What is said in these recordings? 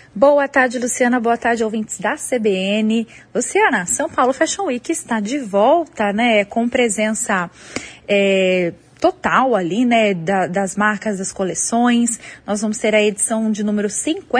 Boa tarde, Luciana. Boa tarde, ouvintes da CBN. Luciana, São Paulo Fashion Week está de volta, né, com presença total ali, né, das marcas, das coleções. Nós vamos ter a edição de número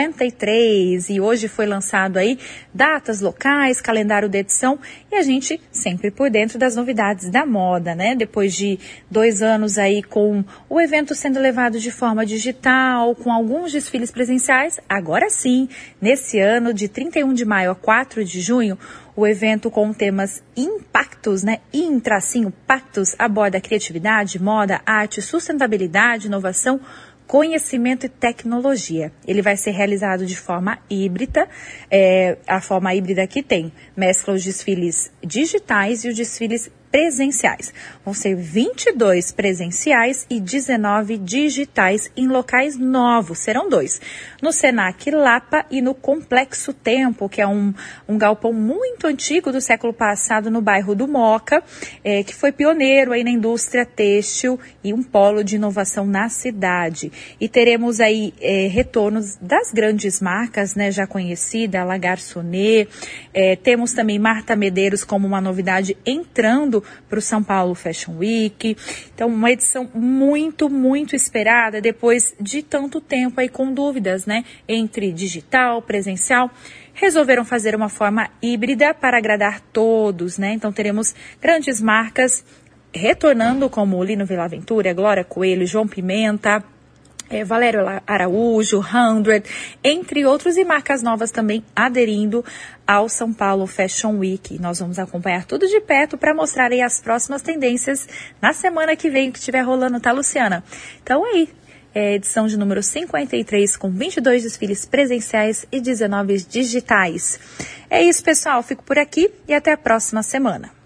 53 e hoje foi lançado aí datas locais, calendário da edição e a gente sempre por dentro das novidades da moda, né? Depois de 2 anos aí com o evento sendo levado de forma digital, com alguns desfiles presenciais, agora sim, nesse ano de 31 de maio a 4 de junho, o evento com temas impactos, né? Pactos aborda a criatividade, moda, arte, sustentabilidade, inovação, conhecimento e tecnologia. Ele vai ser realizado de forma híbrida. A forma híbrida que tem mescla os desfiles digitais e os desfiles presenciais. Vão ser 22 presenciais e 19 digitais em locais novos. Serão 2. No Senac Lapa e no Complexo Tempo, que é um galpão muito antigo do século passado no bairro do Moca, que foi pioneiro aí na indústria têxtil e um polo de inovação na cidade. E teremos aí retornos das grandes marcas, né, já conhecida, La Garçonnet. Temos também Marta Medeiros como uma novidade entrando para o São Paulo Fashion Week. Então, uma edição muito, muito esperada depois de tanto tempo aí com dúvidas, né, entre digital, presencial. Resolveram fazer uma forma híbrida para agradar todos, né? Então, teremos grandes marcas retornando como Lino Villaventura, Glória Coelho, João Pimenta, Valério Araújo, 100, entre outros, e marcas novas também aderindo ao São Paulo Fashion Week. Nós vamos acompanhar tudo de perto para mostrar aí as próximas tendências na semana que vem, que estiver rolando, tá, Luciana? Então aí, edição de número 53 com 22 desfiles presenciais e 19 digitais. É isso, pessoal. Fico por aqui e até a próxima semana.